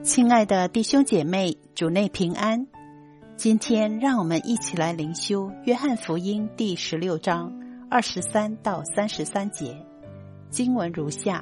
亲爱的弟兄姐妹，主内平安。今天让我们一起来灵修约翰福音第16章23到33节，经文如下：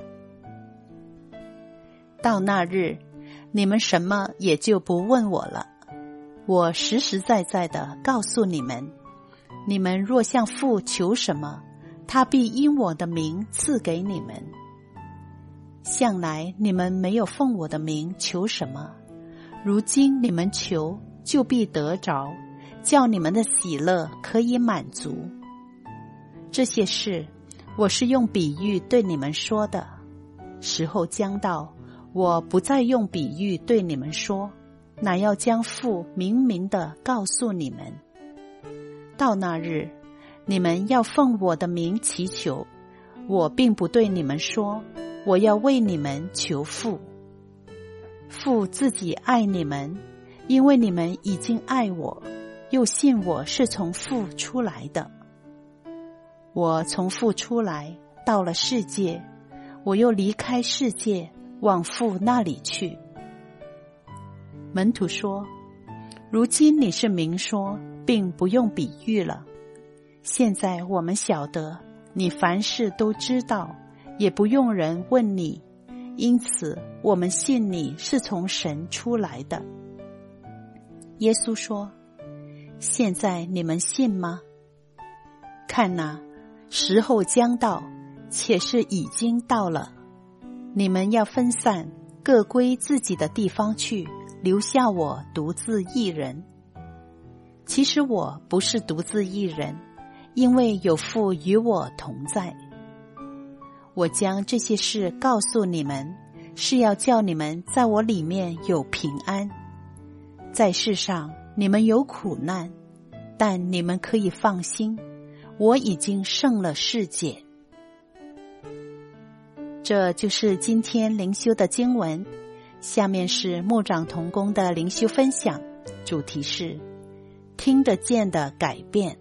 到那日，你们什么也就不问我了。我实实在在地告诉你们，你们若向父求什么，他必因我的名赐给你们。向来你们没有奉我的名求什么，如今你们求，就必得着，叫你们的喜乐可以满足。这些事我是用比喻对你们说的，时候将到，我不再用比喻对你们说，乃要将父明明地告诉你们。到那日，你们要奉我的名祈求，我并不对你们说，我要为你们求父。父自己爱你们，因为你们已经爱我，又信我是从父出来的。我从父出来，到了世界，我又离开世界，往父那里去。门徒说：如今你是明说，并不用比喻了。现在我们晓得，你凡事都知道，也不用人问你，因此我们信你是从神出来的。耶稣说：现在你们信吗？看哪，时候将到，且是已经到了。你们要分散，各归自己的地方去，留下我独自一人。其实我不是独自一人，因为有父与我同在。我将这些事告诉你们，是要叫你们在我里面有平安。在世上你们有苦难，但你们可以放心，我已经胜了世界。这就是今天灵修的经文。下面是牧长同工的灵修分享，主题是听得见的改变。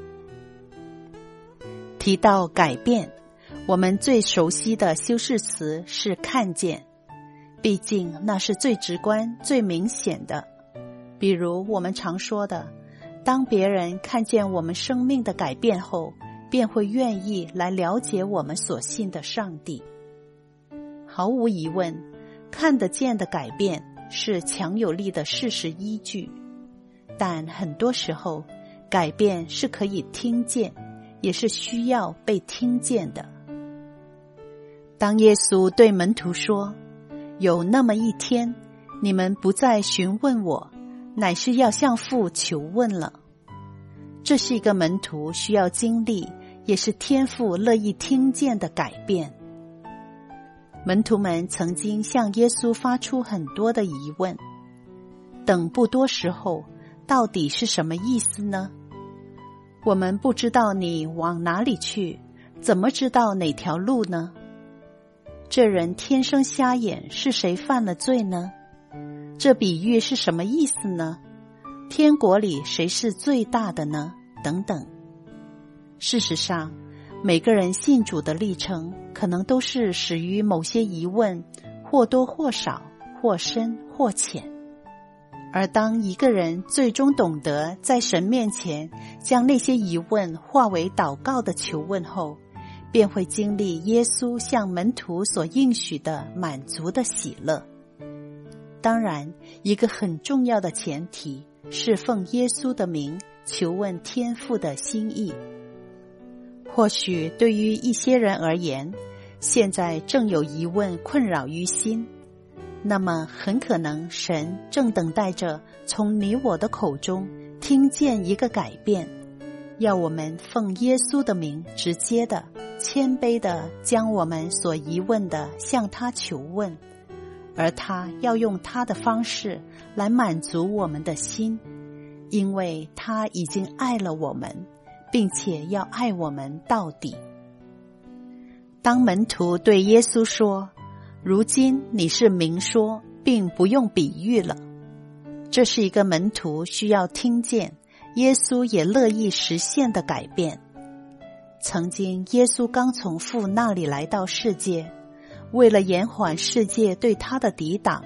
提到改变，我们最熟悉的修饰词是看见，毕竟那是最直观、最明显的。比如我们常说的，当别人看见我们生命的改变后，便会愿意来了解我们所信的上帝。毫无疑问，看得见的改变是强有力的事实依据，但很多时候，改变是可以听见，也是需要被听见的。当耶稣对门徒说：有那么一天，你们不再询问我，乃是要向父求问了。这是一个门徒需要经历，也是天父乐意听见的改变。门徒们曾经向耶稣发出很多的疑问，等不多时候，到底是什么意思呢？我们不知道你往哪里去，怎么知道哪条路呢？这人天生瞎眼，是谁犯了罪呢？这比喻是什么意思呢？天国里谁是最大的呢？等等。事实上，每个人信主的历程可能都是始于某些疑问，或多或少，或深或浅。而当一个人最终懂得在神面前将那些疑问化为祷告的求问后，便会经历耶稣向门徒所应许的满足的喜乐。当然，一个很重要的前提是奉耶稣的名求问天父的心意。或许对于一些人而言，现在正有疑问困扰于心，那么很可能神正等待着从你我的口中听见一个改变，要我们奉耶稣的名直接的、谦卑的将我们所疑问的向他求问，而他要用他的方式来满足我们的心，因为他已经爱了我们，并且要爱我们到底。当门徒对耶稣说：如今你是明说，并不用比喻了，这是一个门徒需要听见，耶稣也乐意实现的改变。曾经耶稣刚从父那里来到世界，为了延缓世界对他的抵挡，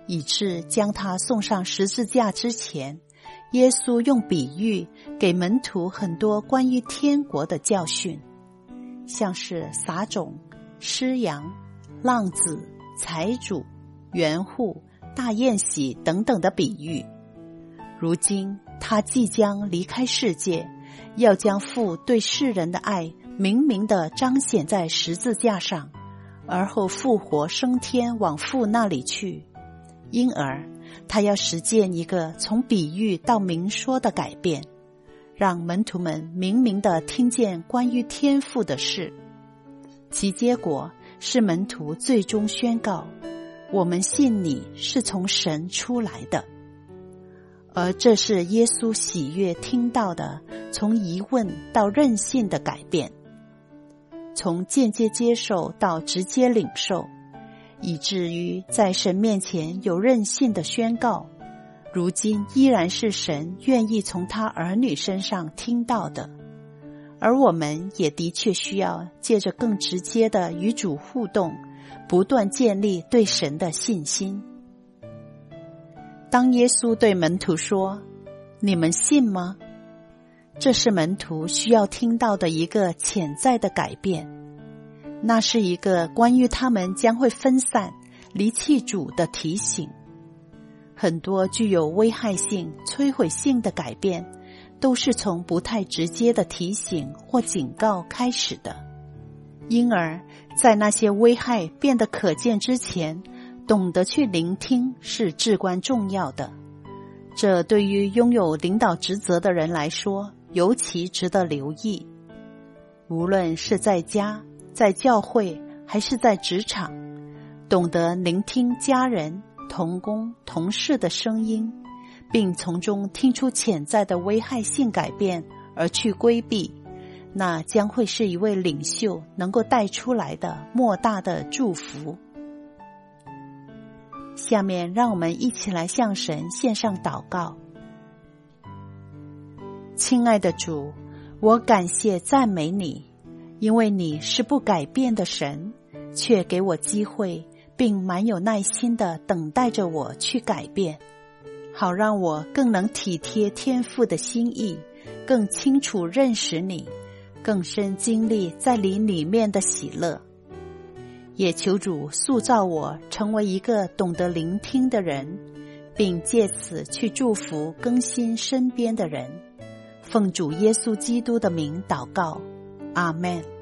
以致将他送上十字架之前，耶稣用比喻给门徒很多关于天国的教训，像是撒种、失羊、浪子、财主、园户、大宴席等等的比喻。如今他即将离开世界，要将父对世人的爱明明地彰显在十字架上，而后复活升天往父那里去。因而他要实践一个从比喻到明说的改变，让门徒们明明地听见关于天父的事。其结果是门徒最终宣告，我们信你是从神出来的。而这是耶稣喜悦听到的从疑问到任性的改变，从间接接受到直接领受，以至于在神面前有任性的宣告，如今依然是神愿意从他儿女身上听到的。而我们也的确需要借着更直接的与主互动，不断建立对神的信心。当耶稣对门徒说，你们信吗？这是门徒需要听到的一个潜在的改变，那是一个关于他们将会分散、离弃主的提醒。很多具有危害性、摧毁性的改变，都是从不太直接的提醒或警告开始的。因而，在那些危害变得可见之前，懂得去聆听是至关重要的。这对于拥有领导职责的人来说，尤其值得留意。无论是在家、在教会还是在职场，懂得聆听家人、同工、同事的声音，并从中听出潜在的危害性改变而去规避，那将会是一位领袖能够带出来的莫大的祝福。下面让我们一起来向神献上祷告。亲爱的主，我感谢赞美你，因为你是不改变的神，却给我机会，并蛮有耐心地等待着我去改变，好让我更能体贴天父的心意，更清楚认识你，更深经历在你里面的喜乐。也求主塑造我成为一个懂得聆听的人，并借此去祝福更新身边的人。奉主耶稣基督的名祷告，阿们。